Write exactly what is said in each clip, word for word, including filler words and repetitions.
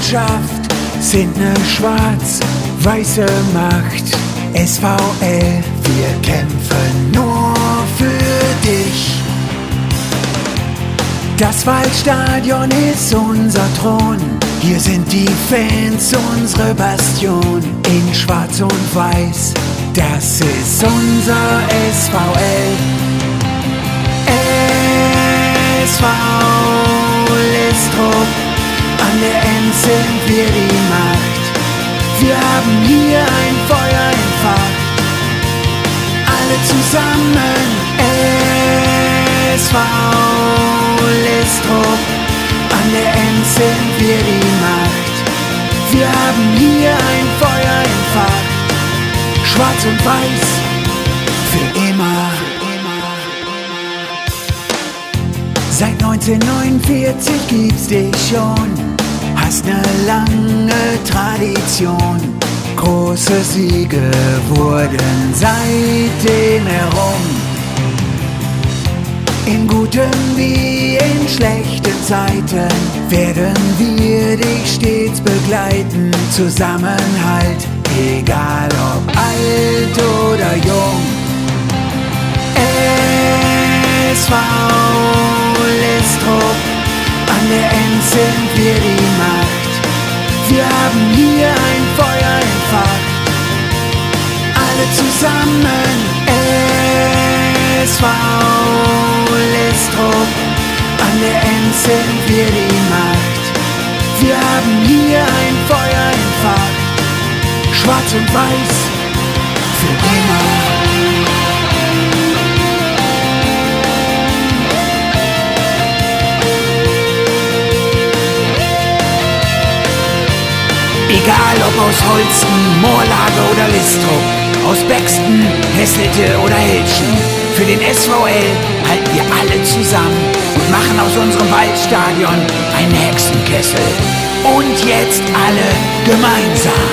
Mannschaft sind ne schwarz-weiße Macht. S V L, wir kämpfen nur für dich. Das Waldstadion ist unser Thron. Hier sind die Fans unsere Bastion. In Schwarz und Weiß, das ist unser S V L. S V Listrup, an der End sind wir die Macht. Wir haben hier ein Feuer entfacht. Alle zusammen, S V Listrup, an der End sind wir die Macht. Wir haben hier ein Feuer entfacht. Schwarz und Weiß, für immer. Seit neunzehnhundertneunundvierzig gibt's dich schon, hast ne lange Tradition. Große Siege wurden seitdem errungen. In guten wie in schlechten Zeiten werden wir dich stets begleiten. Zusammenhalt, egal ob alt oder jung. S V Listrup, an der End sind wir die Macht. Wir haben hier ein Feuer entfacht. Alle zusammen, S V Listrup, an der End sind wir die Macht. Wir haben hier ein Feuer entfacht. Schwarz und Weiß, für immer. Egal ob aus Holsten, Moorlage oder Listrup, aus Bexten, Hesselte oder Hilschen, für den S V L halten wir alle zusammen und machen aus unserem Waldstadion einen Hexenkessel. Und jetzt alle gemeinsam.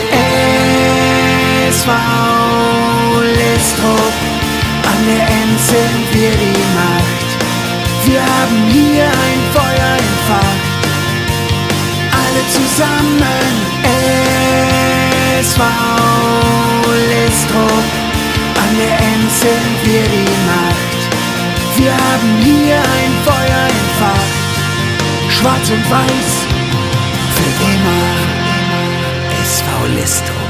S V Listrup, an der End sind wir die Macht. Wir haben hier ein Feuer entfacht. Alle zusammen, S V Listrup, an der End sind wir die Macht. Wir haben hier ein Feuer entfacht. Schwarz und Weiß, für immer, S V Listrup.